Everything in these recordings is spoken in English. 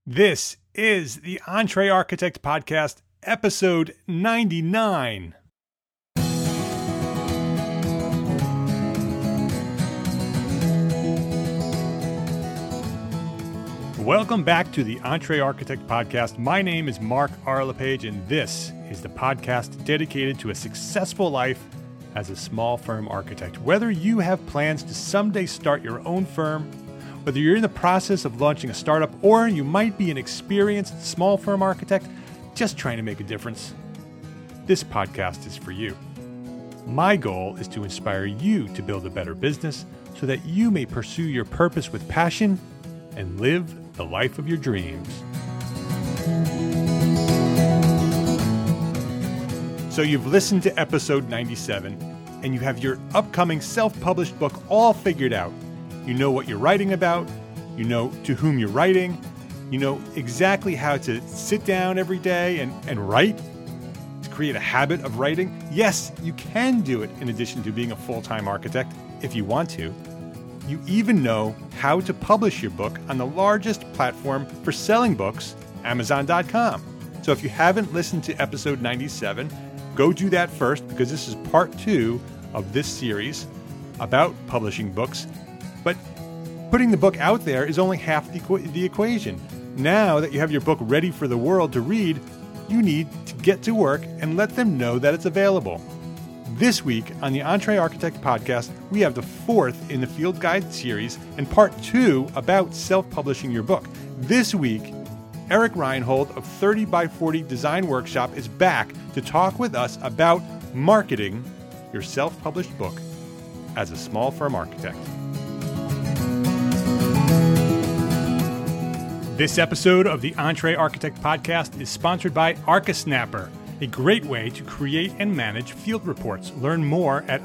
This is the Entre Architect Podcast, episode 99. Welcome back to the Entre Architect Podcast. My name is Mark R. LePage, and this is the podcast dedicated to a successful life as a small firm architect. Whether you have plans to someday start your own firm, whether you're in the process of launching a startup, or you might be an experienced small firm architect just trying to make a difference, this podcast is for you. My goal is to inspire you to build a better business so that you may pursue your purpose with passion and live the life of your dreams. So you've listened to episode 97, and you have your upcoming self-published book all figured out. You know what you're writing about, you know to whom you're writing, you know exactly how to sit down every day and write, to create a habit of writing. Yes, you can do it in addition to being a full-time architect if you want to. You even know how to publish your book on the largest platform for selling books, Amazon.com. So if you haven't listened to episode 97, go do that first, because this is part 2 of this series about publishing books. But putting the book out there is only half the equation. Now that you have your book ready for the world to read, you need to get to work and let them know that it's available. This week on the Entre Architect Podcast, we have the 4th in the Field Guide series and part 2 about self-publishing your book. This week, Eric Reinhold of 30 by 40 Design Workshop is back to talk with us about marketing your self-published book as a small firm architect. This episode of the Entre Architect Podcast is sponsored by ArchiSnapper, a great way to create and manage field reports. Learn more at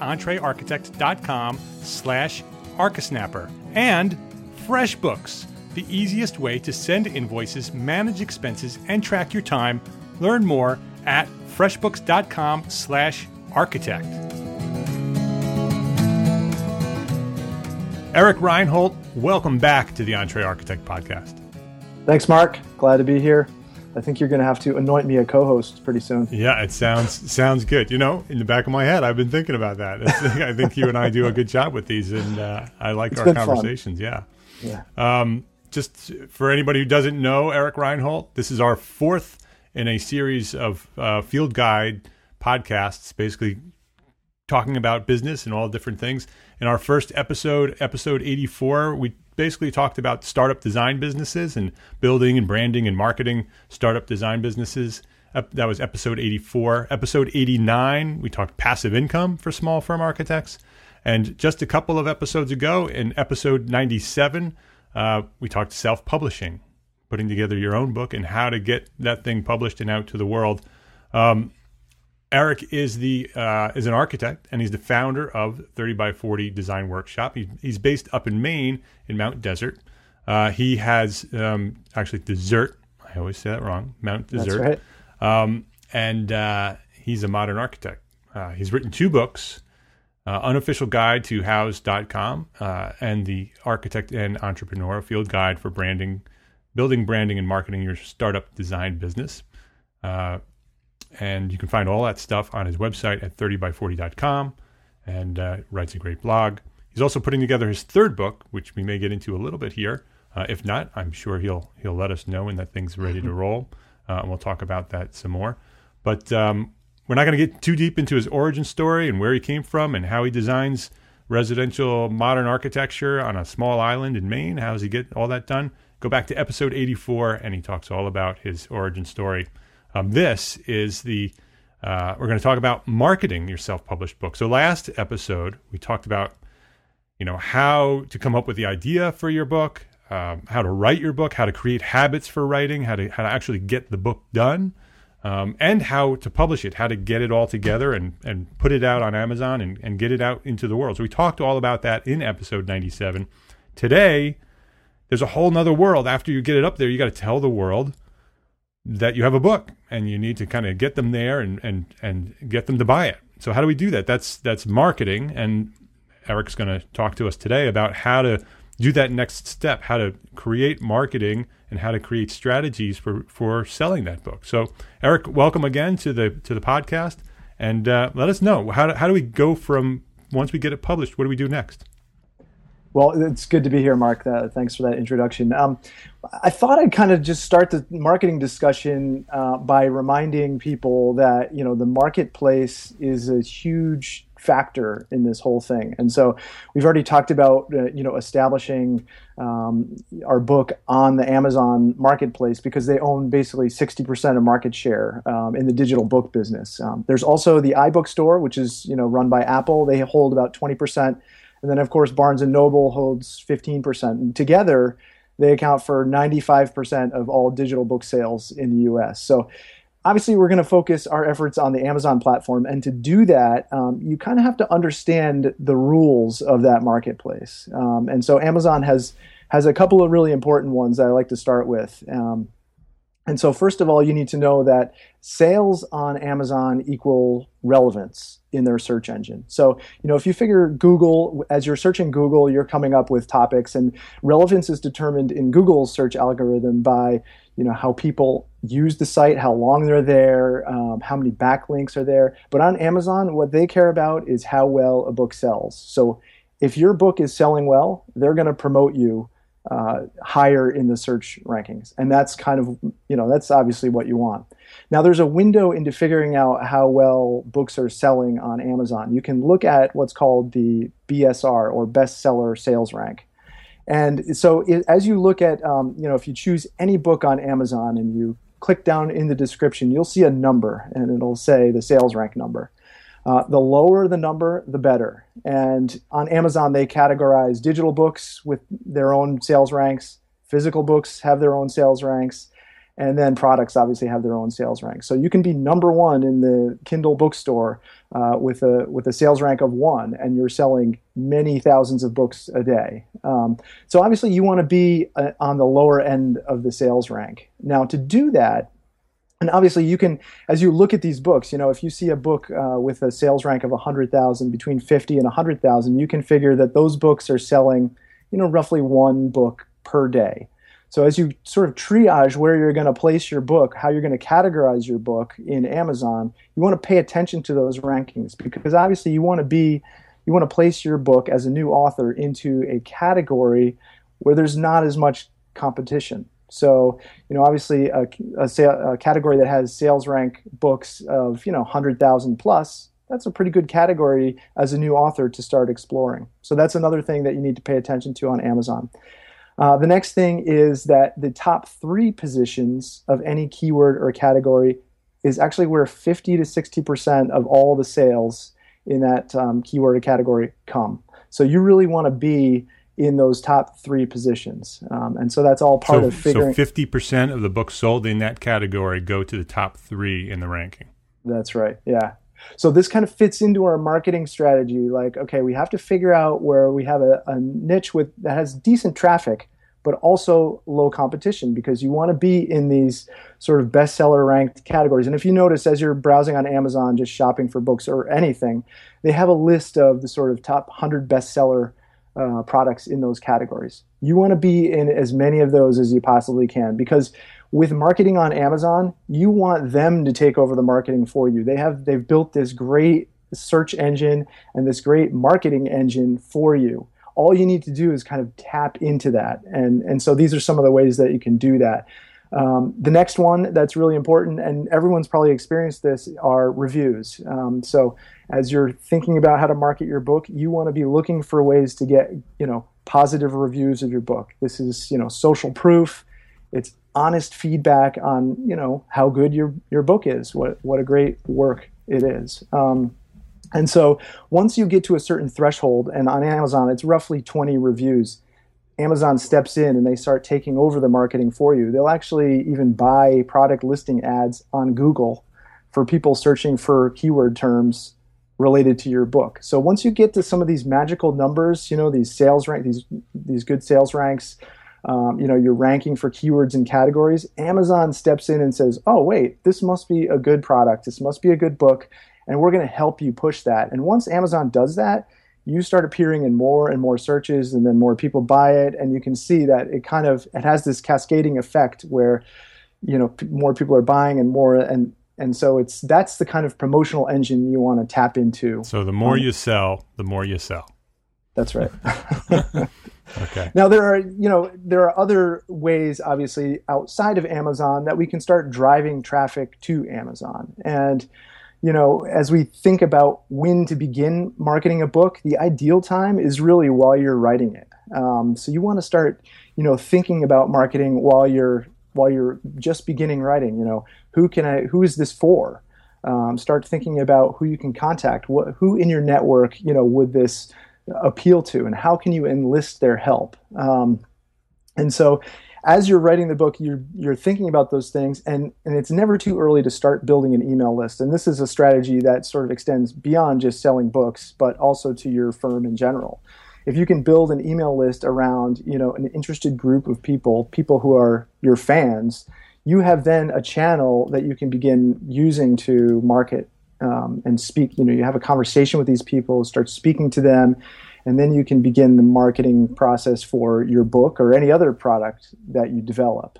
entrearchitect.com/ArchiSnapper. And FreshBooks, the easiest way to send invoices, manage expenses, and track your time. Learn more at freshbooks.com/architect. Eric Reinhold, welcome back to the Entre Architect Podcast. Thanks, Mark. Glad to be here. I think you're going to have to anoint me a co-host pretty soon. Yeah, it sounds good. You know, in the back of my head, I've been thinking about that. I think you and I do a good job with these, and I like our conversations. Fun. Yeah. Just for anybody who doesn't know Eric Reinhold, this is our 4th in a series of Field Guide podcasts, basically talking about business and all different things. In our first episode 84, we basically talked about startup design businesses and building and branding and marketing startup design businesses. That was episode 84. Episode 89, we talked passive income for small firm architects. And just a couple of episodes ago, in episode 97, we talked self-publishing, putting together your own book and how to get that thing published and out to the world. Eric is an architect, and he's the founder of 30 by 40 Design Workshop. He's based up in Maine in Mount Desert. He has actually Desert. I always say that wrong. Mount Desert. That's right. And he's a modern architect. He's written 2 books, Unofficial Guide to House.com and the Architect and Entrepreneur Field Guide for Building, Branding, and Marketing Your Startup Design Business. And you can find all that stuff on his website at 30by40.com, and writes a great blog. He's also putting together his 3rd book, which we may get into a little bit here. If not, I'm sure he'll let us know when that thing's ready to roll, and we'll talk about that some more. But we're not going to get too deep into his origin story and where he came from and how he designs residential modern architecture on a small island in Maine. How does he get all that done? Go back to episode 84, and he talks all about his origin story. This is we're going to talk about marketing your self-published book. So last episode, we talked about, how to come up with the idea for your book, how to write your book, how to create habits for writing, how to actually get the book done, and how to publish it, how to get it all together and put it out on Amazon and get it out into the world. So we talked all about that in episode 97. Today, there's a whole nother world. After you get it up there, you got to tell the world that you have a book, and you need to kind of get them there and get them to buy it. So how do we do that? That's marketing, and Eric's going to talk to us today about how to do that next step, how to create marketing and how to create strategies for selling that book. So, Eric, welcome again to the podcast, and let us know how do we go from once we get it published. What do we do next? Well, it's good to be here, Mark. Thanks for that introduction. I thought I'd kind of just start the marketing discussion by reminding people that, the marketplace is a huge factor in this whole thing. And so we've already talked about, establishing our book on the Amazon marketplace because they own basically 60% of market share in the digital book business. There's also the iBook store, which is, run by Apple. They hold about 20%. And then, of course, Barnes & Noble holds 15%. And together, they account for 95% of all digital book sales in the U.S. So obviously, we're going to focus our efforts on the Amazon platform. And to do that, you kind of have to understand the rules of that marketplace. And so Amazon has a couple of really important ones that I like to start with. And so first of all, you need to know that sales on Amazon equal relevance in their search engine. So, if you figure Google, as you're searching Google, you're coming up with topics, and relevance is determined in Google's search algorithm by, how people use the site, how long they're there, how many backlinks are there. But on Amazon, what they care about is how well a book sells. So if your book is selling well, they're going to promote you higher in the search rankings. And that's kind of, that's obviously what you want. Now, there's a window into figuring out how well books are selling on Amazon. You can look at what's called the BSR, or bestseller sales rank. And so as you look at, if you choose any book on Amazon and you click down in the description, you'll see a number, and it'll say the sales rank number. The lower the number, the better. And on Amazon, they categorize digital books with their own sales ranks. Physical books have their own sales ranks. And then products obviously have their own sales ranks. So you can be number one in the Kindle bookstore with a sales rank of 1, and you're selling many thousands of books a day. So obviously you want to be on the lower end of the sales rank. Now, to do that, and obviously you can, as you look at these books, if you see a book with a sales rank of 100,000, between 50 and 100,000, you can figure that those books are selling, roughly 1 book per day. So as you sort of triage where you're going to place your book, how you're going to categorize your book in Amazon, you want to pay attention to those rankings, because obviously you want to place your book as a new author into a category where there's not as much competition. So, obviously a category that has sales rank books of, 100,000 plus, that's a pretty good category as a new author to start exploring. So that's another thing that you need to pay attention to on Amazon. The next thing is that the top 3 positions of any keyword or category is actually where 50 to 60% of all the sales in that keyword or category come. So you really want to be in those top 3 positions. And so that's all part of figuring. So 50% of the books sold in that category go to the top 3 in the ranking. That's right. Yeah. So this kind of fits into our marketing strategy. Like, okay, we have to figure out where we have a niche that has decent traffic, but also low competition, because you want to be in these sort of bestseller ranked categories. And if you notice, as you're browsing on Amazon, just shopping for books or anything, they have a list of the sort of top 100 bestseller products in those categories. You want to be in as many of those as you possibly can, because with marketing on Amazon, you want them to take over the marketing for you. They've built this great search engine and this great marketing engine for you. All you need to do is kind of tap into that. And so these are some of the ways that you can do that. The next one that's really important, and everyone's probably experienced this, are reviews. So as you're thinking about how to market your book, you want to be looking for ways to get, positive reviews of your book. This is, social proof. It's honest feedback on, how good your book is, what a great work it is. And so once you get to a certain threshold, and on Amazon, it's roughly 20 reviews, Amazon steps in and they start taking over the marketing for you. They'll actually even buy product listing ads on Google for people searching for keyword terms related to your book. So once you get to some of these magical numbers, these sales rank, these good sales ranks, you're ranking for keywords and categories, Amazon steps in and says, oh, wait, this must be a good product. This must be a good book. And we're going to help you push that. And once Amazon does that, you start appearing in more and more searches, and then more people buy it, and you can see that it has this cascading effect where, more people are buying and more, and so that's the kind of promotional engine you want to tap into. So the more you sell, the more you sell. That's right. Okay. Now there are other ways, obviously, outside of Amazon that we can start driving traffic to Amazon. And as we think about when to begin marketing a book, the ideal time is really while you're writing it. So you want to start, thinking about marketing while you're just beginning writing. Who is this for? Start thinking about who you can contact, who in your network, would this appeal to, and how can you enlist their help? And so as you're writing the book, you're thinking about those things, and it's never too early to start building an email list. And this is a strategy that sort of extends beyond just selling books, but also to your firm in general. If you can build an email list around, an interested group of people who are your fans, you have then a channel that you can begin using to market and speak. You have a conversation with these people, start speaking to them, and then you can begin the marketing process for your book or any other product that you develop.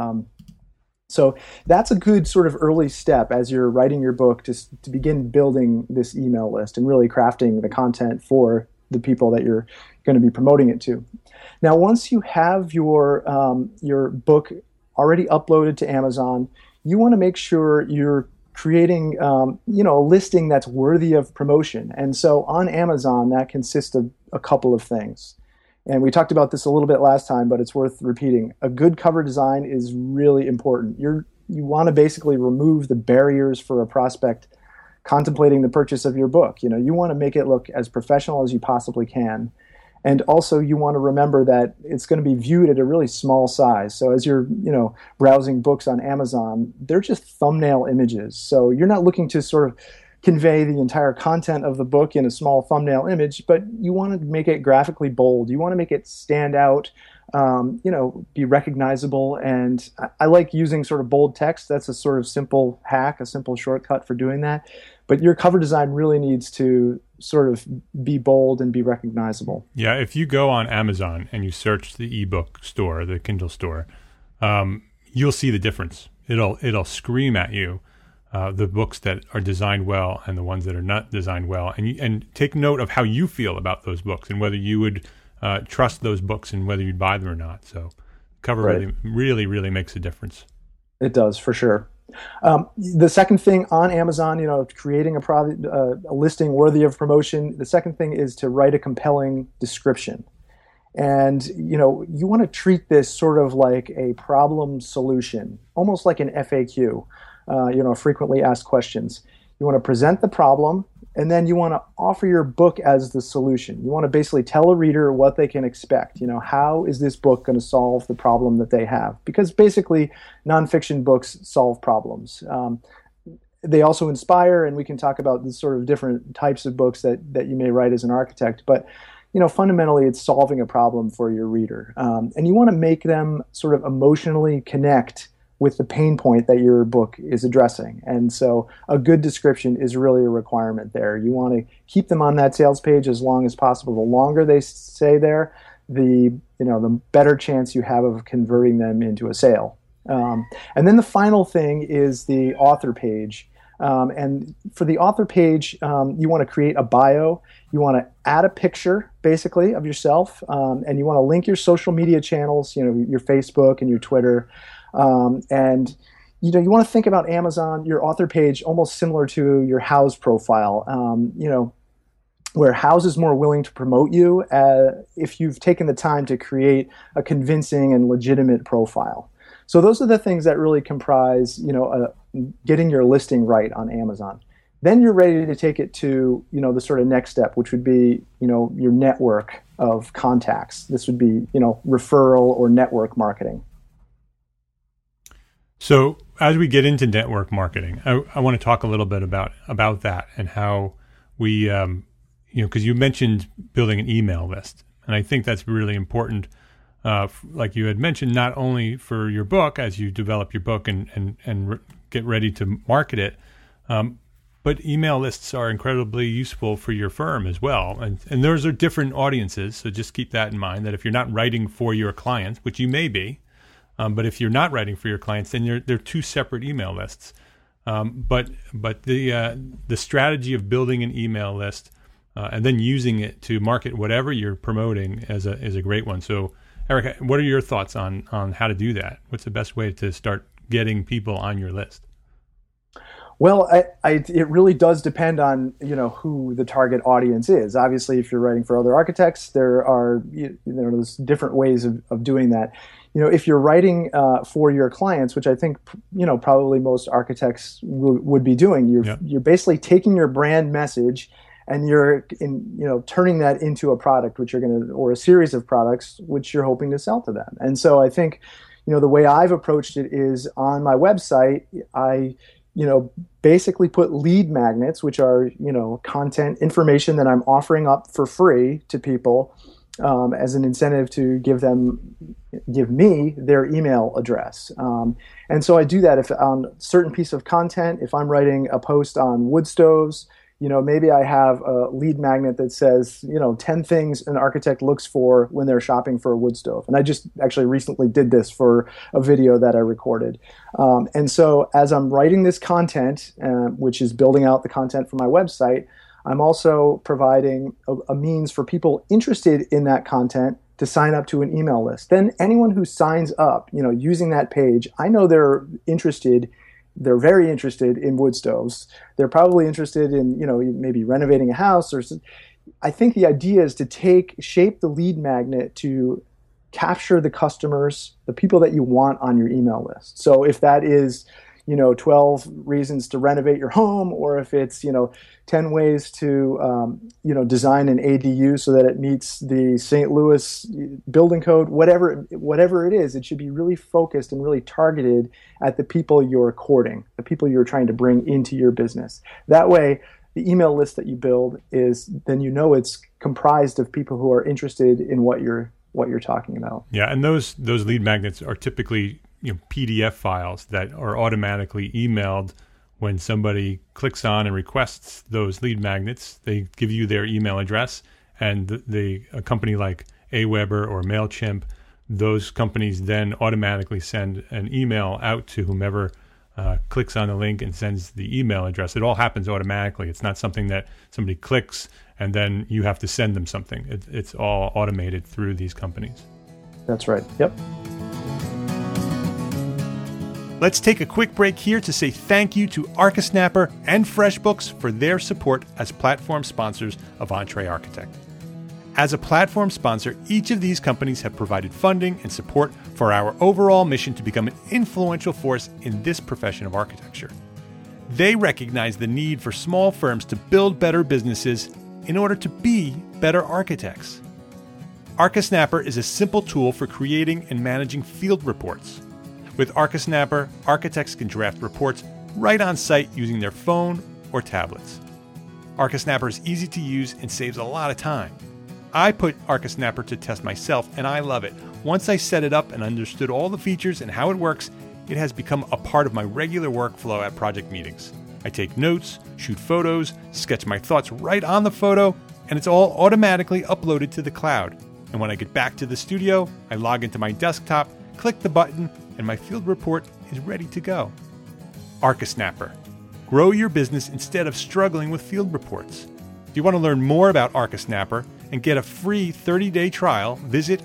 So that's a good sort of early step as you're writing your book to begin building this email list and really crafting the content for the people that you're going to be promoting it to. Now, once you have your book already uploaded to Amazon, you want to make sure you're creating a listing that's worthy of promotion. And so on Amazon, that consists of a couple of things. And we talked about this a little bit last time, but it's worth repeating. A good cover design is really important. You want to basically remove the barriers for a prospect contemplating the purchase of your book. You want to make it look as professional as you possibly can. And also you want to remember that it's going to be viewed at a really small size. So as you're, browsing books on Amazon, they're just thumbnail images. So you're not looking to sort of convey the entire content of the book in a small thumbnail image, but you want to make it graphically bold. You want to make it stand out, be recognizable. And I like using sort of bold text. That's a sort of simple hack, a simple shortcut for doing that. But your cover design really needs to sort of be bold and be recognizable. Yeah, if you go on Amazon and you search the ebook store, the Kindle store, you'll see the difference. It'll scream at you the books that are designed well and the ones that are not designed well, and take note of how you feel about those books and whether you would trust those books and whether you'd buy them or not. So cover really, really makes a difference. It does, for sure. The second thing on Amazon, creating a listing worthy of promotion, the second thing is to write a compelling description. And, you want to treat this sort of like a problem solution, almost like an FAQ, frequently asked questions. You want to present the problem, and then you want to offer your book as the solution. You want to basically tell a reader what they can expect. How is this book going to solve the problem that they have? Because basically, nonfiction books solve problems. They also inspire, and we can talk about the sort of different types of books that you may write as an architect. But fundamentally, it's solving a problem for your reader. And you want to make them sort of emotionally connect with the pain point that your book is addressing. And so a good description is really a requirement there. You want to keep them on that sales page as long as possible. The longer they stay there, the better chance you have of converting them into a sale. And then the final thing is the author page. And for the author page, you want to create a bio. You want to add a picture, basically, of yourself, and you want to link your social media channels, your Facebook and your Twitter. And you want to think about Amazon, your author page, almost similar to your Houzz profile. Where Houzz is more willing to promote you if you've taken the time to create a convincing and legitimate profile. So those are the things that really comprise, getting your listing right on Amazon. Then you're ready to take it to, the sort of next step, which would be, your network of contacts. This would be, referral or network marketing. So as we get into network marketing, I want to talk a little bit about that and how we, because you mentioned building an email list. And I think that's really important, like you had mentioned, not only for your book as you develop your book and get ready to market it, But email lists are incredibly useful for your firm as well. And those are different audiences. So just keep that in mind, that if you're not writing for your clients, which you may be, but if you're not writing for your clients, then they're two separate email lists. But the strategy of building an email list and then using it to market whatever you're promoting is a great one. So, Eric, what are your thoughts on how to do that? What's the best way to start getting people on your list? Well, it really does depend on who the target audience is. Obviously, if you're writing for other architects, there are there's different ways of doing that. If you're writing for your clients, which I think probably most architects would be doing, you're basically taking your brand message and you're turning that into a product or a series of products which you're hoping to sell to them. And so I think the way I've approached it is on my website, I basically put lead magnets, which are, content information that I'm offering up for free to people as an incentive to give me their email address. And so I do that if on a certain piece of content, if I'm writing a post on wood stoves, maybe I have a lead magnet that says, 10 things an architect looks for when they're shopping for a wood stove. And I just actually recently did this for a video that I recorded. And so as I'm writing this content, which is building out the content for my website, I'm also providing a means for people interested in that content to sign up to an email list. Then anyone who signs up, using that page, I know they're very interested in wood stoves. They're probably interested in, maybe renovating a house I think the idea is to shape the lead magnet to capture the customers, the people that you want on your email list. So if that is, 12 reasons to renovate your home, or if it's, 10 ways to, design an ADU so that it meets the St. Louis building code, whatever it is, it should be really focused and really targeted at the people you're courting, the people you're trying to bring into your business. That way, the email list that you build it's comprised of people who are interested in what you're talking about. Yeah, and those lead magnets are typically PDF files that are automatically emailed when somebody clicks on and requests those lead magnets. They give you their email address, and a company like Aweber or MailChimp, those companies then automatically send an email out to whomever clicks on the link and sends the email address. It all happens automatically. It's not something that somebody clicks and then you have to send them something. It's all automated through these companies. That's right. Yep. Let's take a quick break here to say thank you to ArchiSnapper and FreshBooks for their support as platform sponsors of EntreArchitect. As a platform sponsor, each of these companies have provided funding and support for our overall mission to become an influential force in this profession of architecture. They recognize the need for small firms to build better businesses in order to be better architects. ArchiSnapper is a simple tool for creating and managing field reports. With ArchiSnapper, architects can draft reports right on site using their phone or tablets. ArchiSnapper is easy to use and saves a lot of time. I put ArchiSnapper to test myself, and I love it. Once I set it up and understood all the features and how it works, it has become a part of my regular workflow at project meetings. I take notes, shoot photos, sketch my thoughts right on the photo, and it's all automatically uploaded to the cloud. And when I get back to the studio, I log into my desktop, click the button, and my field report is ready to go. ArchiSnapper. Grow your business instead of struggling with field reports. If you want to learn more about ArchiSnapper and get a free 30-day trial, visit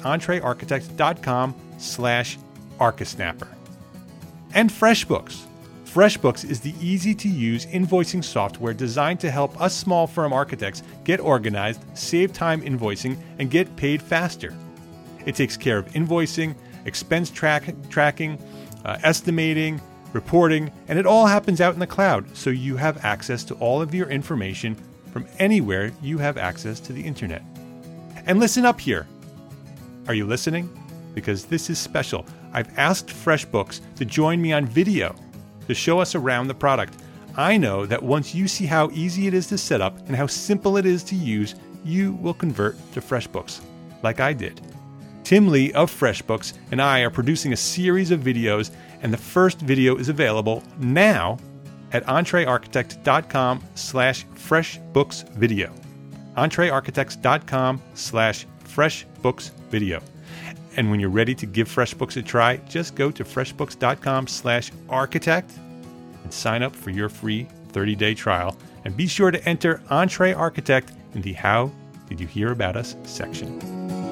entrearchitect.com/ArchiSnapper. And FreshBooks. FreshBooks is the easy-to-use invoicing software designed to help us small firm architects get organized, save time invoicing, and get paid faster. It takes care of invoicing, expense tracking, estimating, reporting, and it all happens out in the cloud, so you have access to all of your information from anywhere you have access to the internet. And listen up here. Are you listening? Because this is special. I've asked FreshBooks to join me on video to show us around the product. I know that once you see how easy it is to set up and how simple it is to use, you will convert to FreshBooks, like I did. Tim Lee of FreshBooks and I are producing a series of videos, and the first video is available now at entrearchitect.com/freshbooksvideo. entrearchitects.com/freshbooksvideo. And when you're ready to give FreshBooks a try, just go to freshbooks.com/architect and sign up for your free 30-day trial. And be sure to enter EntreArchitect in the How Did You Hear About Us section.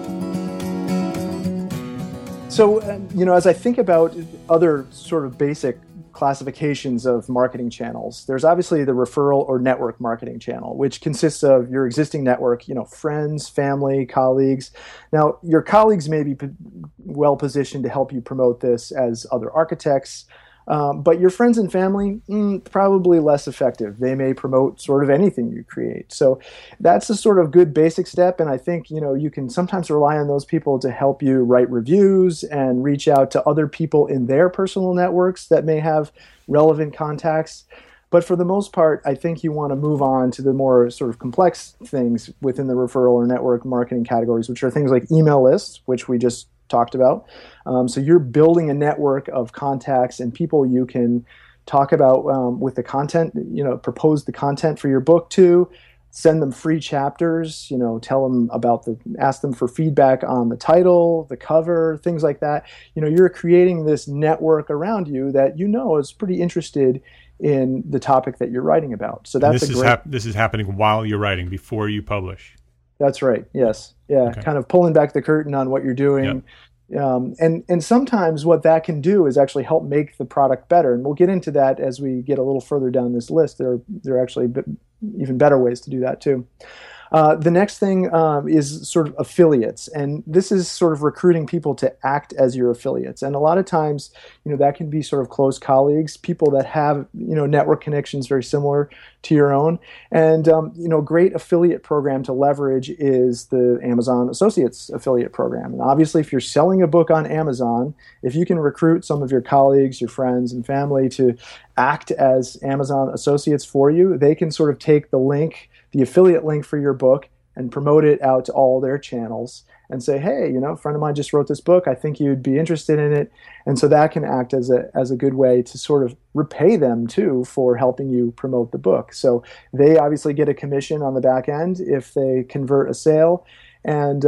So, as I think about other sort of basic classifications of marketing channels, there's obviously the referral or network marketing channel, which consists of your existing network, friends, family, colleagues. Now, your colleagues may be well positioned to help you promote this as other architects, but your friends and family, probably less effective. They may promote sort of anything you create. So that's a sort of good basic step. And I think, you can sometimes rely on those people to help you write reviews and reach out to other people in their personal networks that may have relevant contacts. But for the most part, I think you want to move on to the more sort of complex things within the referral or network marketing categories, which are things like email lists, which we just talked about. So you're building a network of contacts and people you can talk about with the content, propose the content for your book to, send them free chapters, tell them ask them for feedback on the title, the cover, things like that. You're creating this network around you that is pretty interested in the topic that you're writing about. So that's this is happening while you're writing, before you publish. That's right. Yes. Yeah. Okay. Kind of pulling back the curtain on what you're doing. Yep. And sometimes what that can do is actually help make the product better. And we'll get into that as we get a little further down this list. There are actually even better ways to do that too. The next thing is sort of affiliates, and this is sort of recruiting people to act as your affiliates. And a lot of times, that can be sort of close colleagues, people that have, network connections very similar to your own. And, great affiliate program to leverage is the Amazon Associates affiliate program. And obviously, if you're selling a book on Amazon, if you can recruit some of your colleagues, your friends and family to act as Amazon Associates for you, they can sort of take the affiliate link for your book and promote it out to all their channels and say, hey, a friend of mine just wrote this book. I think you'd be interested in it. And so that can act as a good way to sort of repay them too for helping you promote the book. So they obviously get a commission on the back end if they convert a sale, and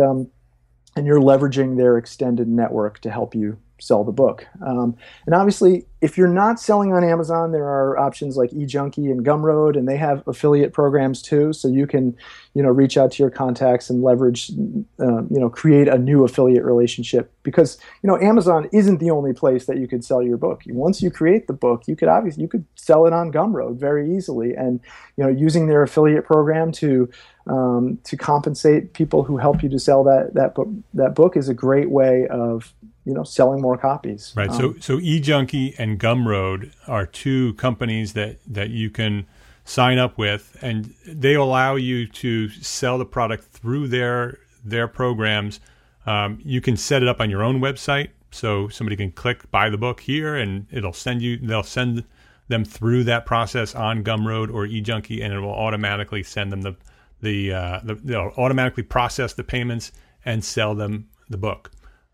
you're leveraging their extended network to help you sell the book. And obviously, if you're not selling on Amazon, there are options like eJunkie and Gumroad, and they have affiliate programs too. So you can, reach out to your contacts and leverage, create a new affiliate relationship, because, Amazon isn't the only place that you could sell your book. Once you create the book, you could sell it on Gumroad very easily, and, using their affiliate program to compensate people who help you to sell that book is a great way of selling more copies. Right. So eJunkie and Gumroad are two companies that you can sign up with, and they allow you to sell the product through their programs. You can set it up on your own website, so somebody can click buy the book here, and they'll send them through that process on Gumroad or eJunkie, and it will automatically send them they'll automatically process the payments and sell them the book.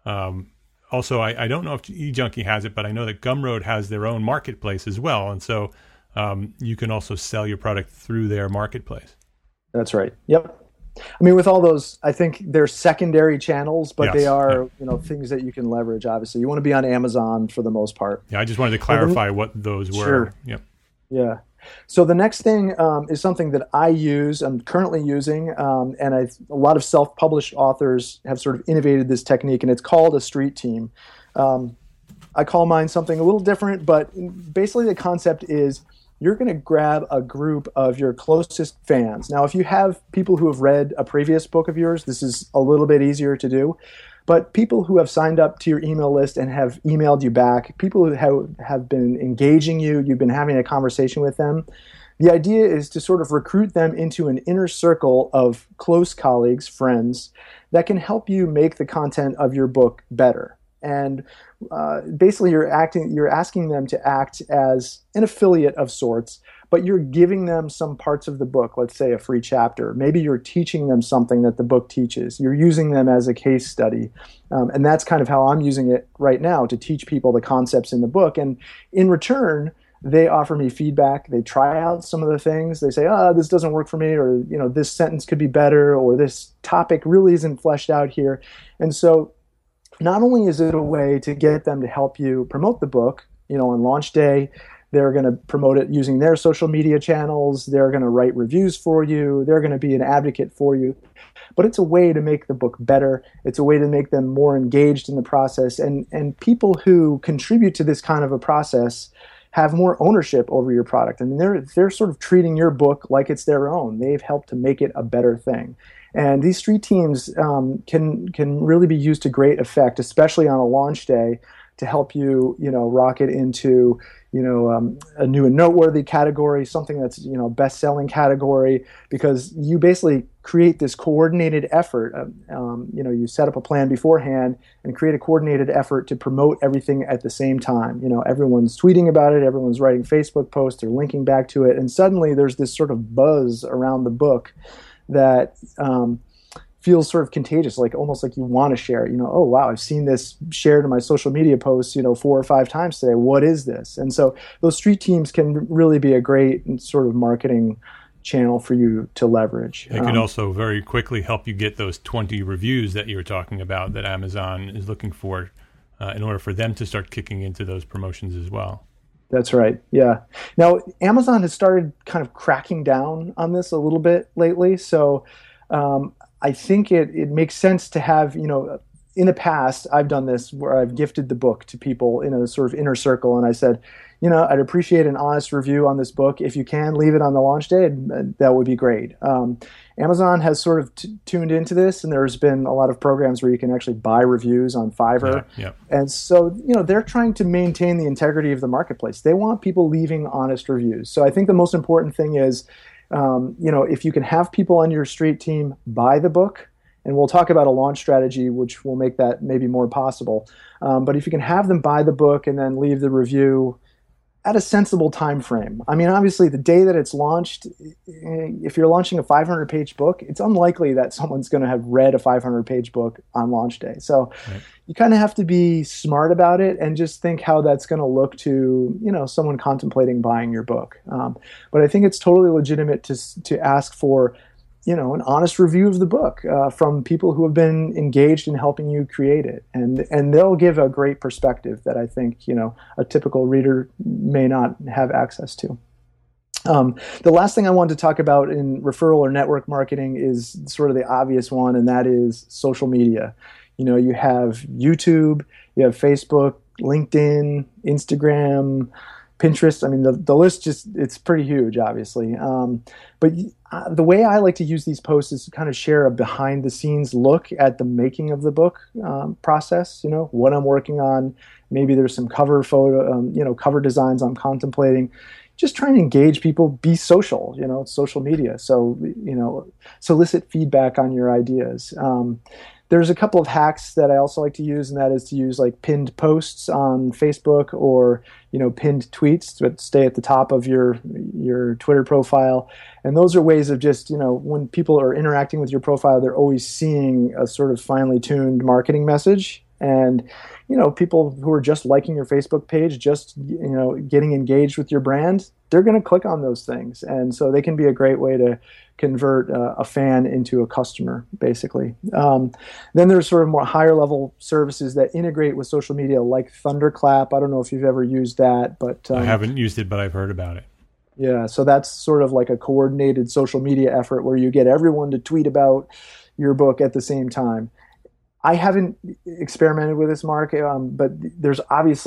Also, I don't know if eJunkie has it, but I know that Gumroad has their own marketplace as well. And so you can also sell your product through their marketplace. That's right. Yep. I mean, with all those, I think they're secondary channels, but they are, things that you can leverage. Obviously, you want to be on Amazon for the most part. Yeah, I just wanted to clarify what those were. Sure. Yep. Yeah. So the next thing is something that I'm currently using, and a lot of self-published authors have sort of innovated this technique, and it's called a street team. I call mine something a little different, but basically the concept is you're going to grab a group of your closest fans. Now, if you have people who have read a previous book of yours, this is a little bit easier to do. But people who have signed up to your email list and have emailed you back, people who have been engaging you've been having a conversation with them, the idea is to sort of recruit them into an inner circle of close colleagues, friends, that can help you make the content of your book better. And basically you're asking them to act as an affiliate of sorts, but you're giving them some parts of the book, let's say a free chapter. Maybe you're teaching them something that the book teaches. You're using them as a case study. And that's kind of how I'm using it right now, to teach people the concepts in the book. And in return, they offer me feedback. They try out some of the things. They say, "Oh, this doesn't work for me," or this sentence could be better, or this topic really isn't fleshed out here. And so, not only is it a way to get them to help you promote the book, on launch day, they're going to promote it using their social media channels. They're going to write reviews for you. They're going to be an advocate for you. But it's a way to make the book better. It's a way to make them more engaged in the process. And people who contribute to this kind of a process have more ownership over your product. And they're sort of treating your book like it's their own. They've helped to make it a better thing. And these street teams can really be used to great effect, especially on a launch day, to help you, rocket into, a new and noteworthy category, something that's, best-selling category, because you basically create this coordinated effort. You set up a plan beforehand and create a coordinated effort to promote everything at the same time. Everyone's tweeting about it, everyone's writing Facebook posts, they're linking back to it, and suddenly there's this sort of buzz around the book that feels sort of contagious, like almost like you want to share it. Oh wow, I've seen this shared in my social media posts, 4 or 5 times today. What is this? And so those street teams can really be a great sort of marketing channel for you to leverage. It can also very quickly help you get those 20 reviews that you were talking about that Amazon is looking for in order for them to start kicking into those promotions as well. That's right. Yeah. Now, Amazon has started kind of cracking down on this a little bit lately. So I think it makes sense to have, in the past, I've done this where I've gifted the book to people in a sort of inner circle. And I said, I'd appreciate an honest review on this book. If you can, leave it on the launch day. That would be great. Amazon has sort of tuned into this, and there's been a lot of programs where you can actually buy reviews on Fiverr. Yeah. And so, they're trying to maintain the integrity of the marketplace. They want people leaving honest reviews. So I think the most important thing is, if you can have people on your street team buy the book, and we'll talk about a launch strategy, which will make that maybe more possible. But if you can have them buy the book and then leave the review at a sensible time frame. I mean, obviously, the day that it's launched, if you're launching a 500-page book, it's unlikely that someone's going to have read a 500-page book on launch day. So you kind of have to be smart about it and just think how that's going to look to, someone contemplating buying your book. But I think it's totally legitimate to ask for, an honest review of the book from people who have been engaged in helping you create it. And they'll give a great perspective that I think, a typical reader may not have access to. The last thing I wanted to talk about in referral or network marketing is sort of the obvious one, and that is social media. You have YouTube, you have Facebook, LinkedIn, Instagram, Pinterest. I mean, the list it's pretty huge, obviously. But the way I like to use these posts is to kind of share a behind the scenes look at the making of the book process, what I'm working on. Maybe there's some cover photo, cover designs I'm contemplating. Just trying to engage people, be social, social media. So, solicit feedback on your ideas. There's a couple of hacks that I also like to use, and that is to use like pinned posts on Facebook or, pinned tweets that stay at the top of your Twitter profile. And those are ways of just, when people are interacting with your profile, they're always seeing a sort of finely tuned marketing message. And, people who are just liking your Facebook page, just, getting engaged with your brand, they're going to click on those things. And so they can be a great way to convert a fan into a customer, basically. Then there's sort of more higher level services that integrate with social media, like Thunderclap. I don't know if you've ever used that, but I haven't used it, but I've heard about it. Yeah, so that's sort of like a coordinated social media effort where you get everyone to tweet about your book at the same time. I haven't experimented with this, Mark, but there's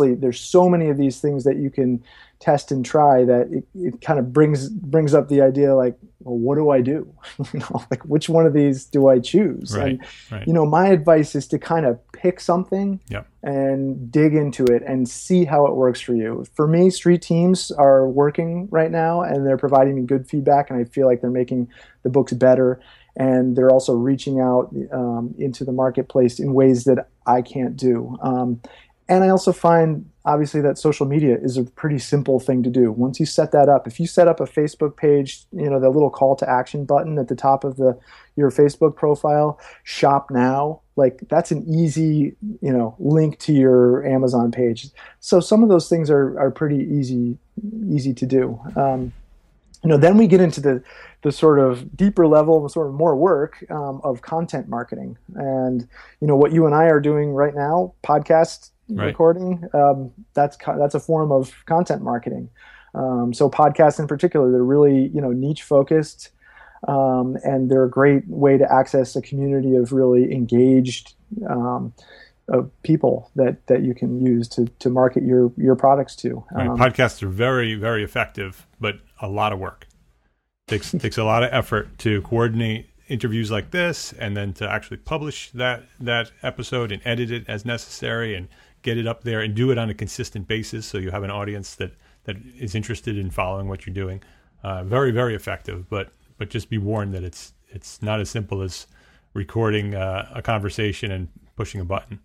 so many of these things that you can test and try that it kind of brings up the idea like, well, what do I do? Like which one of these do I choose? Right, and right. My advice is to kind of pick something and dig into it and see how it works for you. For me, street teams are working right now and they're providing me good feedback, and I feel like they're making the books better. And they're also reaching out into the marketplace in ways that I can't do. And I also find, obviously, that social media is a pretty simple thing to do. Once you set that up, if you set up a Facebook page, the little call to action button at the top of your Facebook profile, shop now, like that's an easy, link to your Amazon page. So some of those things are pretty easy to do. Then we get into the sort of deeper level, sort of more work of content marketing. And, what you and I are doing right now, podcast recording, that's a form of content marketing. So podcasts in particular, they're really, niche focused. And they're a great way to access a community of really engaged of people that you can use to market your products to. Podcasts are very, very effective, but a lot of work. Takes a lot of effort to coordinate interviews like this, and then to actually publish that episode and edit it as necessary and get it up there and do it on a consistent basis so you have an audience that is interested in following what you're doing. Very, very effective, but just be warned that it's not as simple as recording a conversation and pushing a button.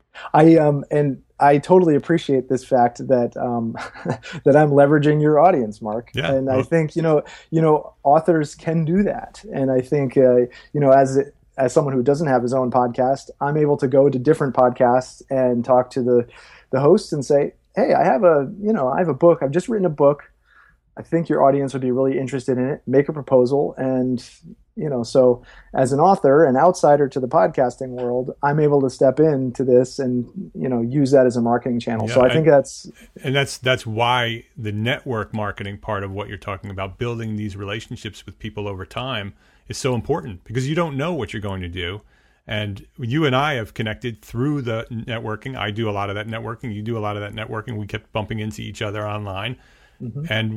I totally appreciate this fact that that I'm leveraging your audience, Mark. Yeah, and I think authors can do that. And I think as someone who doesn't have his own podcast, I'm able to go to different podcasts and talk to the hosts and say, hey, I have a book. I've just written a book. I think your audience would be really interested in it. Make a proposal. And, so as an author, an outsider to the podcasting world, I'm able to step into this and, use that as a marketing channel. Yeah, so I think that's why the network marketing part of what you're talking about, building these relationships with people over time, is so important, because you don't know what you're going to do. And you and I have connected through the networking. I do a lot of that networking. You do a lot of that networking. We kept bumping into each other online. Mm-hmm. And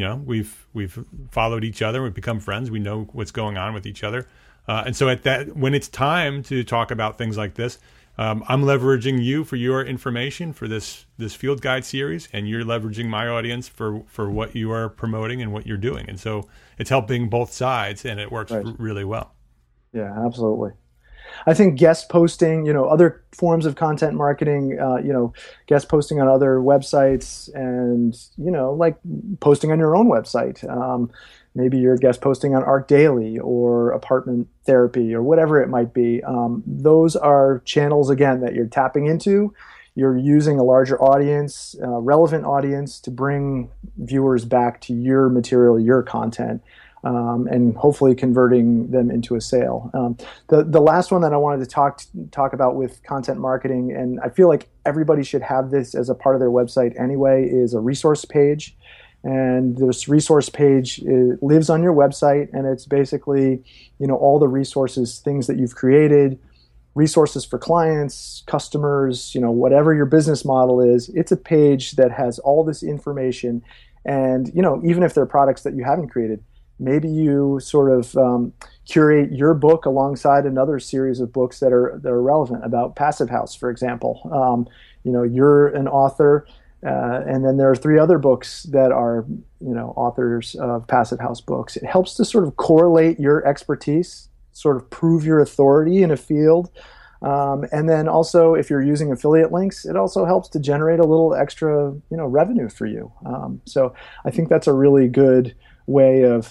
we've followed each other. We've become friends. We know what's going on with each other. And so when it's time to talk about things like this, I'm leveraging you for your information for this field guide series, and you're leveraging my audience for what you are promoting and what you're doing. And so it's helping both sides, and it works really well. Yeah, absolutely. I think guest posting, other forms of content marketing, guest posting on other websites, and, like posting on your own website. Maybe you're guest posting on Arc Daily or Apartment Therapy or whatever it might be. Those are channels, again, that you're tapping into. You're using a larger audience, relevant audience, to bring viewers back to your material, your content. And hopefully converting them into a sale. The last one that I wanted to talk about with content marketing, and I feel like everybody should have this as a part of their website anyway, is a resource page. And this resource page lives on your website, and it's basically, all the resources, things that you've created, resources for clients, customers, whatever your business model is. It's a page that has all this information, and even if they're products that you haven't created. Maybe you sort of curate your book alongside another series of books that are relevant about Passive House, for example. You're an author, and then there are 3 other books that are, authors of Passive House books. It helps to sort of correlate your expertise, sort of prove your authority in a field. And then also, if you're using affiliate links, it also helps to generate a little extra, revenue for you. So I think that's a really good way of,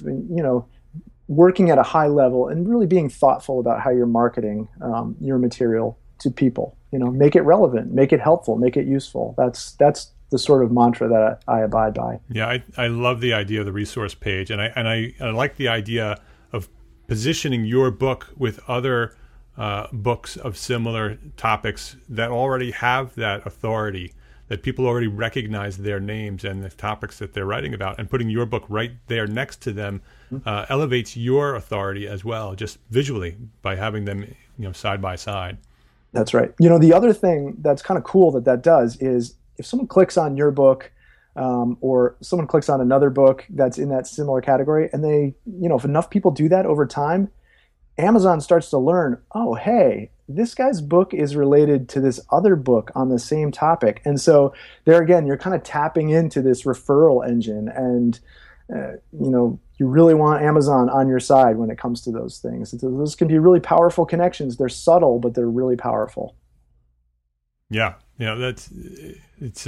working at a high level and really being thoughtful about how you're marketing your material to people. Make it relevant, make it helpful, make it useful. That's the sort of mantra that I abide by. Yeah, I love the idea of the resource page, and I like the idea of positioning your book with other books of similar topics that already have that authority, that people already recognize their names and the topics that they're writing about, and putting your book right there next to them elevates your authority as well, just visually, by having them side by side. That's right. The other thing that's kind of cool that does is if someone clicks on your book or someone clicks on another book that's in that similar category, and they, if enough people do that over time, Amazon starts to learn, oh, hey, this guy's book is related to this other book on the same topic. And so there again, you're kind of tapping into this referral engine, and you really want Amazon on your side when it comes to those things. Those can be really powerful connections. They're subtle, but they're really powerful. Yeah, it's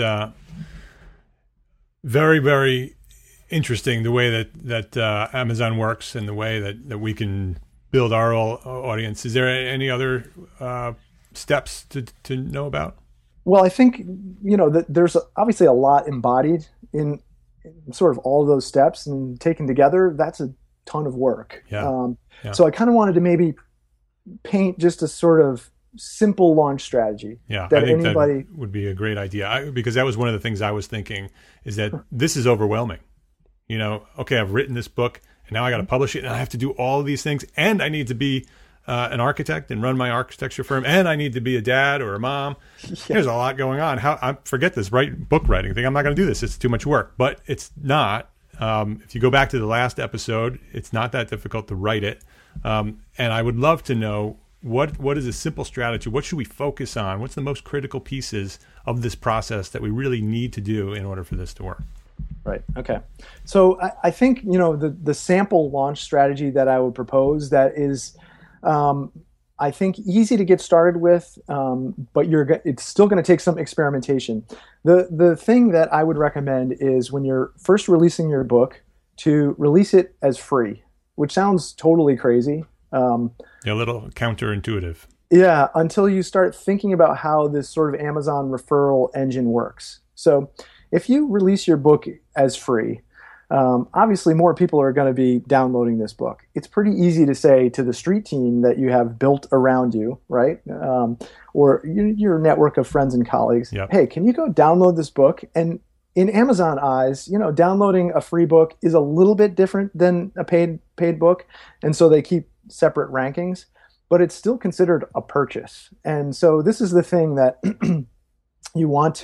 very, very interesting the way that Amazon works and the way that we can build our audience. Is there any other steps to know about? Well, I think, that there's obviously a lot embodied in sort of all of those steps, and taken together, that's a ton of work. Yeah. So I kind of wanted to maybe paint just a sort of simple launch strategy. Yeah, that I think anybody that would be a great idea, because that was one of the things I was thinking, is that this is overwhelming. Okay, I've written this book, and now I got to publish it, and I have to do all of these things, and I need to be an architect and run my architecture firm, and I need to be a dad or a mom. Yeah. There's a lot going on. I forget this book writing thing. I'm not going to do this. It's too much work. But it's not. If you go back to the last episode, it's not that difficult to write it. And I would love to know what is a simple strategy. What should we focus on? What's the most critical pieces of this process that we really need to do in order for this to work? Right. Okay. So I think, the sample launch strategy that I would propose, that is, I think, easy to get started with, but it's still going to take some experimentation. The thing that I would recommend is, when you're first releasing your book, to release it as free, which sounds totally crazy. A little counterintuitive. Yeah, until you start thinking about how this sort of Amazon referral engine works. So if you release your book as free, obviously more people are going to be downloading this book. It's pretty easy to say to the street team that you have built around you, right? Or your network of friends and colleagues. Yep. Hey, can you go download this book? And in Amazon eyes, downloading a free book is a little bit different than a paid book. And so they keep separate rankings, but it's still considered a purchase. And so this is the thing that you want,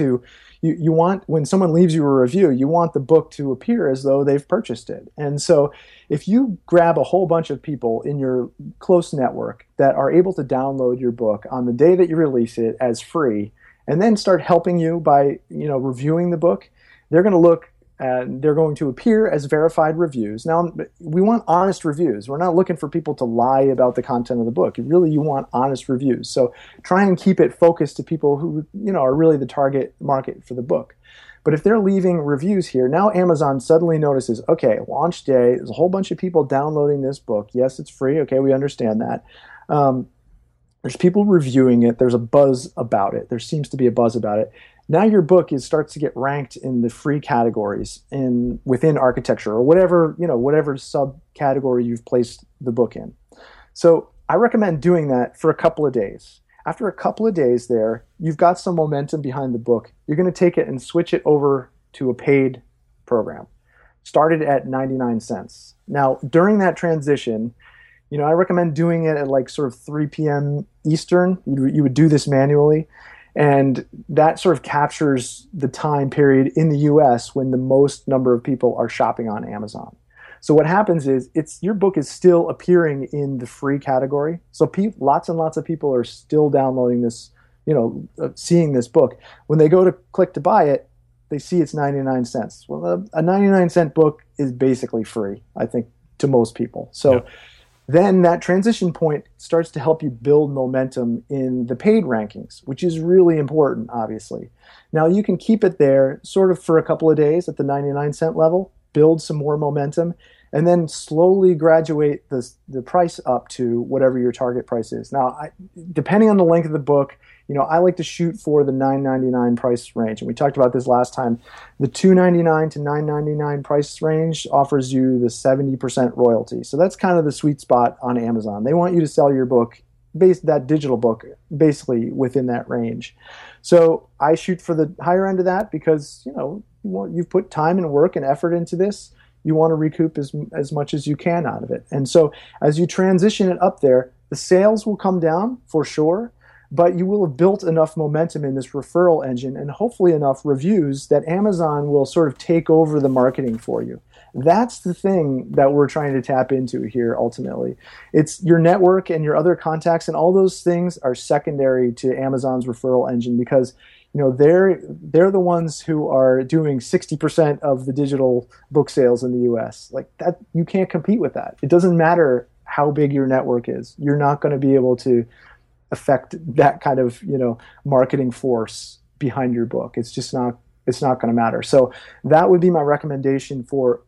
when someone leaves you a review, you want the book to appear as though they've purchased it. And so if you grab a whole bunch of people in your close network that are able to download your book on the day that you release it as free, and then start helping you by, reviewing the book, they're going to appear as verified reviews. Now, we want honest reviews. We're not looking for people to lie about the content of the book. You want honest reviews. So try and keep it focused to people who, are really the target market for the book. But if they're leaving reviews here, now Amazon suddenly notices, okay, launch day, there's a whole bunch of people downloading this book. Yes, it's free. Okay, we understand that. There's people reviewing it. There's a buzz about it. There seems to be a buzz about it. Now your book starts to get ranked in the free categories within architecture, or whatever subcategory you've placed the book in. So I recommend doing that for a couple of days. After a couple of days there, you've got some momentum behind the book. You're going to take it and switch it over to a paid program. Started at 99 cents. Now, during that transition, I recommend doing it at like sort of 3 p.m. Eastern. You would do this manually. And that sort of captures the time period in the US when the most number of people are shopping on Amazon. So what happens is your book is still appearing in the free category. So lots and lots of people are still downloading this, seeing this book. When they go to click to buy it, they see it's 99 cents. Well, a 99-cent book is basically free, I think, to most people. So. Yep. Then that transition point starts to help you build momentum in the paid rankings, which is really important, obviously. Now, you can keep it there sort of for a couple of days at the 99-cent level, build some more momentum, and then slowly graduate the price up to whatever your target price is. Now, depending on the length of the book, I like to shoot for the $9.99 price range. And we talked about this last time. The $2.99 to $9.99 price range offers you the 70% royalty. So that's kind of the sweet spot on Amazon. They want you to sell your book, that digital book, basically within that range. So I shoot for the higher end of that because, you've put time and work and effort into this. You want to recoup as much as you can out of it. And so as you transition it up there, the sales will come down for sure, but you will have built enough momentum in this referral engine and hopefully enough reviews that Amazon will sort of take over the marketing for you. That's the thing that we're trying to tap into here ultimately. It's your network and your other contacts, and all those things are secondary to Amazon's referral engine because they're the ones who are doing 60% of the digital book sales in the US. Like that, you can't compete with that. It doesn't matter how big your network is. You're not going to be able to affect that kind of, marketing force behind your book. It's just not going to matter. So that would be my recommendation for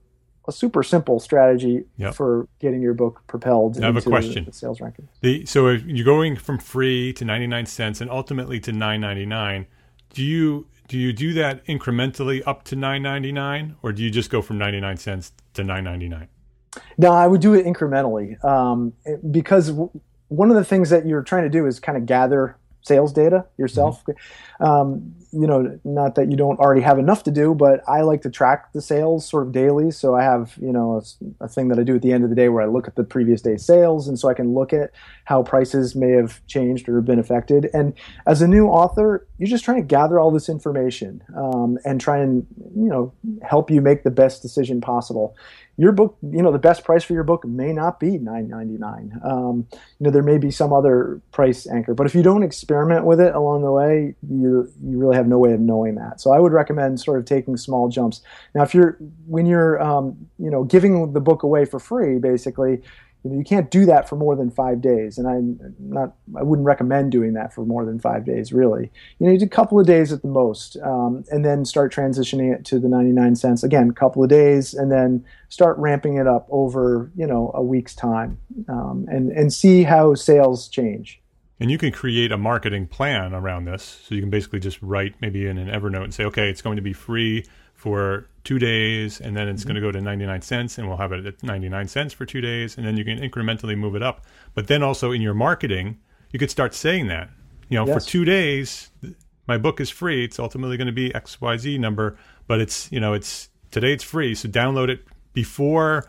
a super simple strategy Yep. for getting your book propelled I have a into question. the sales rankings. So if you're going from free to 99 cents and ultimately to $9.99, do you do that incrementally up to $9.99, or do you just go from 99 cents to $9.99? No, I would do it incrementally, because one of the things that you're trying to do is kind of gather sales data yourself. Not that you don't already have enough to do, but I like to track the sales sort of daily. So I have, a thing that I do at the end of the day where I look at the previous day's sales. And so I can look at how prices may have changed or been affected. And as a new author, you're just trying to gather all this information, and try and, help you make the best decision possible. Your book, the best price for your book may not be $9.99. There may be some other price anchor, but if you don't experiment with it along the way, you really have no way of knowing that. So I would recommend sort of taking small jumps. Now, when you're giving the book away for free, basically, you can't do that for more than 5 days, and I wouldn't recommend doing that for more than 5 days, really. You do a couple of days at the most, and then start transitioning it to the 99 cents. Again, a couple of days, and then start ramping it up over, a week's time, and see how sales change. And you can create a marketing plan around this. So you can basically just write maybe in an Evernote and say, okay, it's going to be free for 2 days, and then it's going to go to 99 cents, and we'll have it at 99 cents for 2 days, and then you can incrementally move it up. But then also in your marketing, you could start saying that, Yes. For 2 days, my book is free. It's ultimately going to be XYZ number, but it's today it's free. So download it before,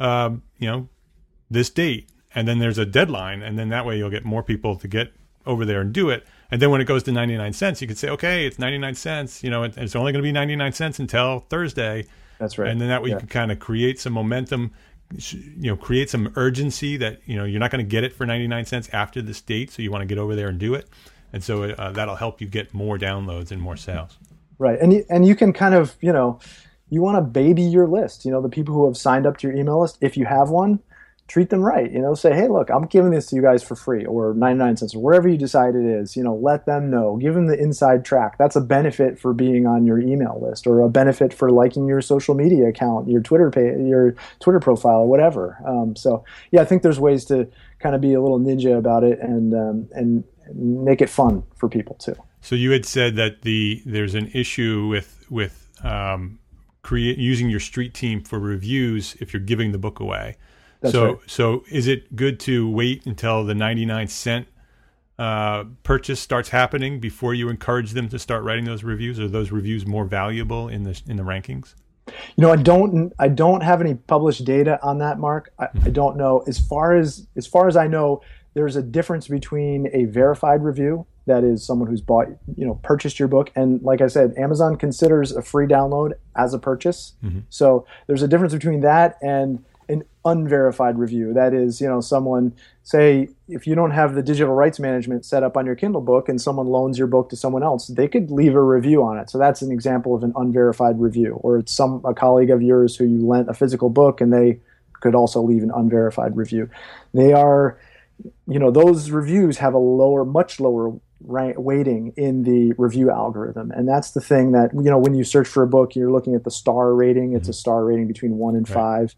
this date. And then there's a deadline, and then that way you'll get more people to get over there and do it. And then when it goes to 99 cents, you could say, okay, it's 99 cents. It's only going to be 99 cents until Thursday. That's right. And then that way you can kind of create some momentum, create some urgency that, you're not going to get it for 99 cents after this date. So you want to get over there and do it. And so that'll help you get more downloads and more sales. Right. And you can kind of, you want to baby your list, the people who have signed up to your email list. If you have one, treat them right, say, hey, look, I'm giving this to you guys for free, or 99 cents, or wherever you decide it is, let them know, give them the inside track. That's a benefit for being on your email list, or a benefit for liking your social media account, your Twitter page, your Twitter profile, or whatever. I think there's ways to kind of be a little ninja about it and make it fun for people too. So you had said that there's an issue with using your street team for reviews if you're giving the book away. That's right. So is it good to wait until the 99 cent purchase starts happening before you encourage them to start writing those reviews? Are those reviews more valuable in the rankings? I don't have any published data on that, Mark. I don't know. As far as I know, there's a difference between a verified review, that is someone who's purchased your book, and like I said, Amazon considers a free download as a purchase. Mm-hmm. So there's a difference between that and an unverified review. That is, someone, say, if you don't have the digital rights management set up on your Kindle book and someone loans your book to someone else, they could leave a review on it. So that's an example of an unverified review. Or it's a colleague of yours who you lent a physical book, and they could also leave an unverified review. They are, those reviews have a much lower weighting in the review algorithm. And that's the thing that, when you search for a book, you're looking at the star rating. It's a star rating between 1 and 5.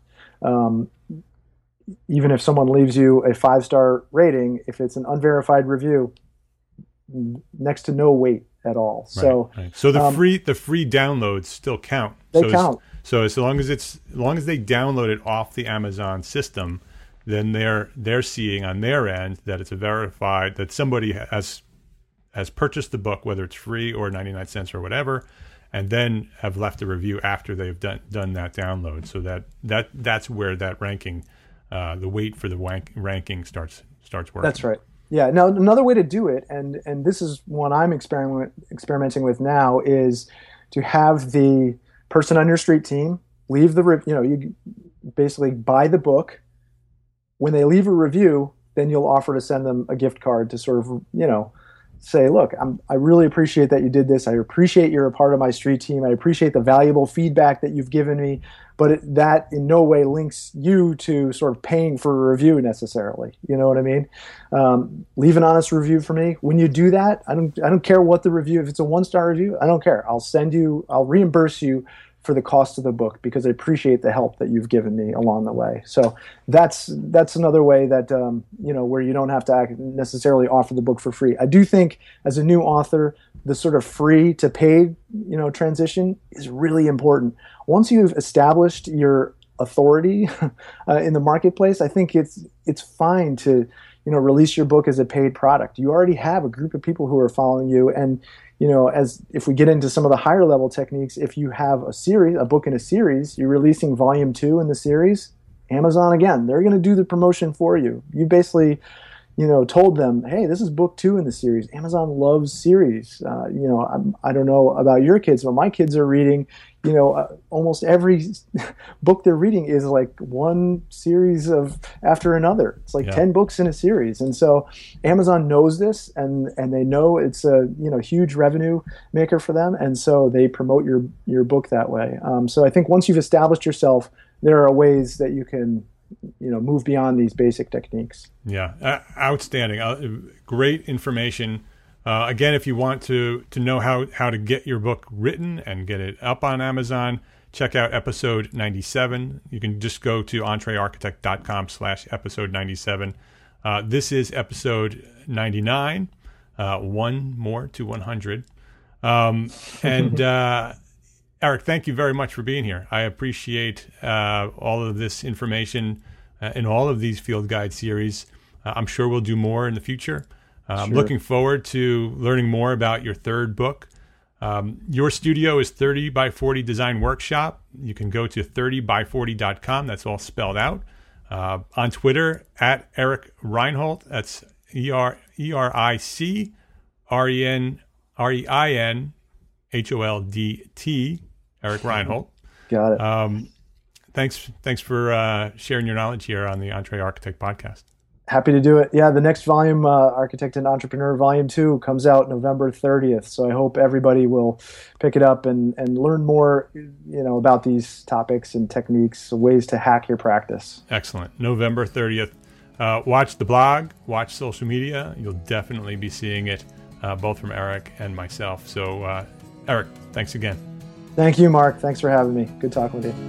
Even if someone leaves you a 5-star rating, if it's an unverified review, next to no weight at all. Right. So the free downloads still count. They count. So as long as they download it off the Amazon system, then they're seeing on their end that it's a verified, that somebody has purchased the book, whether it's free or 99 cents or whatever, and then have left a review after they've done that download. So that's where that ranking, the weight for the ranking starts working. That's right. Yeah. Now, another way to do it, and this is one I'm experimenting with now, is to have the person on your street team leave you basically buy the book. When they leave a review, then you'll offer to send them a gift card to sort of, say, look, I really appreciate that you did this. I appreciate you're a part of my street team. I appreciate the valuable feedback that you've given me, but that in no way links you to sort of paying for a review necessarily. You know what I mean? Leave an honest review for me. When you do that, I don't care what the review, if it's a 1-star review, I don't care. I'll reimburse you for the cost of the book because I appreciate the help that you've given me along the way. So that's another way that where you don't have to necessarily offer the book for free. I do think as a new author, the sort of free to paid transition is really important. Once you've established your authority in the marketplace, I think it's fine to release your book as a paid product. You already have a group of people who are following you, and if we get into some of the higher level techniques, if you have a book in a series, you're releasing volume 2 in the series, Amazon, again, they're going to do the promotion for you. You basically, told them, hey, this is book 2 in the series. Amazon loves series. I don't know about your kids, but my kids are reading, almost every book they're reading is like one series after another. It's like 10 books in a series. And so Amazon knows this, and they know it's a huge revenue maker for them. And so they promote your book that way. So I think once you've established yourself, there are ways that you can move beyond these basic techniques. Yeah, outstanding. Great information. Again, if you want to know how to get your book written and get it up on Amazon, check out episode 97. You can just go to entrearchitect.com/episode 97. This is episode 99, one more to 100. Eric, thank you very much for being here. I appreciate all of this information in all of these field guide series. I'm sure we'll do more in the future. I'm looking forward to learning more about your third book. Your studio is 30 by 40 Design Workshop. You can go to 30by40.com. That's all spelled out. On Twitter, at Eric Reinholdt. That's EricReinholdt. Eric Reinholdt. Got it. Thanks for sharing your knowledge here on the EntreArchitect podcast. Happy to do it. Yeah, the next volume, Architect and Entrepreneur Volume 2, comes out November 30th. So I hope everybody will pick it up and learn more, about these topics and techniques, ways to hack your practice. Excellent. November 30th. Watch the blog, watch social media. You'll definitely be seeing it, both from Eric and myself. So, Eric, thanks again. Thank you, Mark. Thanks for having me. Good talking with you.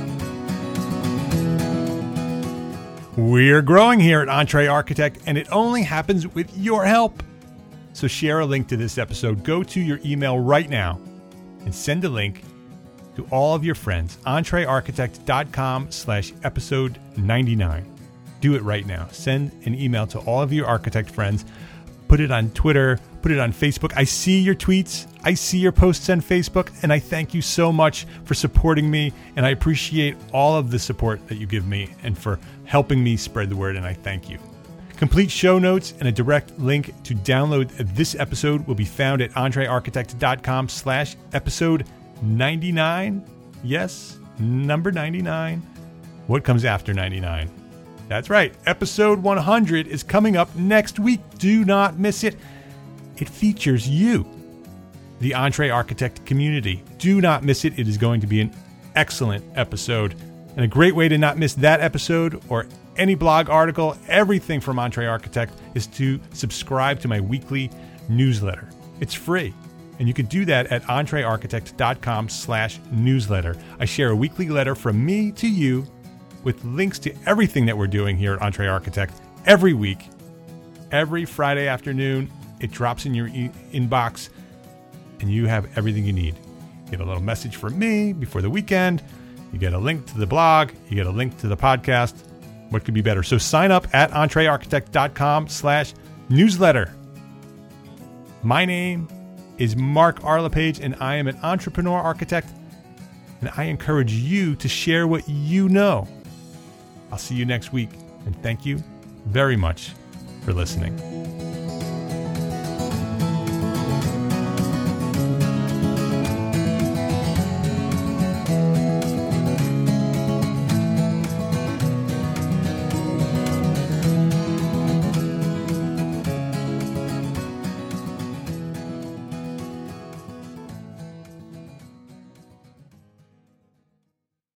We're growing here at EntreArchitect, and it only happens with your help. So share a link to this episode. Go to your email right now and send a link to all of your friends. EntreArchitect.com/episode 99. Do it right now. Send an email to all of your architect friends. Put it on Twitter. Put it on Facebook. I see your tweets. I see your posts on Facebook, and I thank you so much for supporting me, and I appreciate all of the support that you give me and for helping me spread the word, and I thank you. Complete show notes and a direct link to download this episode will be found at entrearchitect.com/episode 99. Yes, number 99. What comes after 99? That's right. Episode 100 is coming up next week. Do not miss it. It features you, the EntreArchitect community. Do not miss it. It is going to be an excellent episode. And a great way to not miss that episode or any blog article, everything from EntreArchitect, is to subscribe to my weekly newsletter. It's free. And you can do that at entrearchitect.com/newsletter. I share a weekly letter from me to you with links to everything that we're doing here at EntreArchitect every week. Every Friday afternoon, it drops in your inbox, and you have everything you need. You get a little message from me before the weekend. You get a link to the blog. You get a link to the podcast. What could be better? So sign up at entrearchitect.com/newsletter. My name is Mark Arlepage, and I am an entrepreneur architect, and I encourage you to share what you know. I'll see you next week, and thank you very much for listening.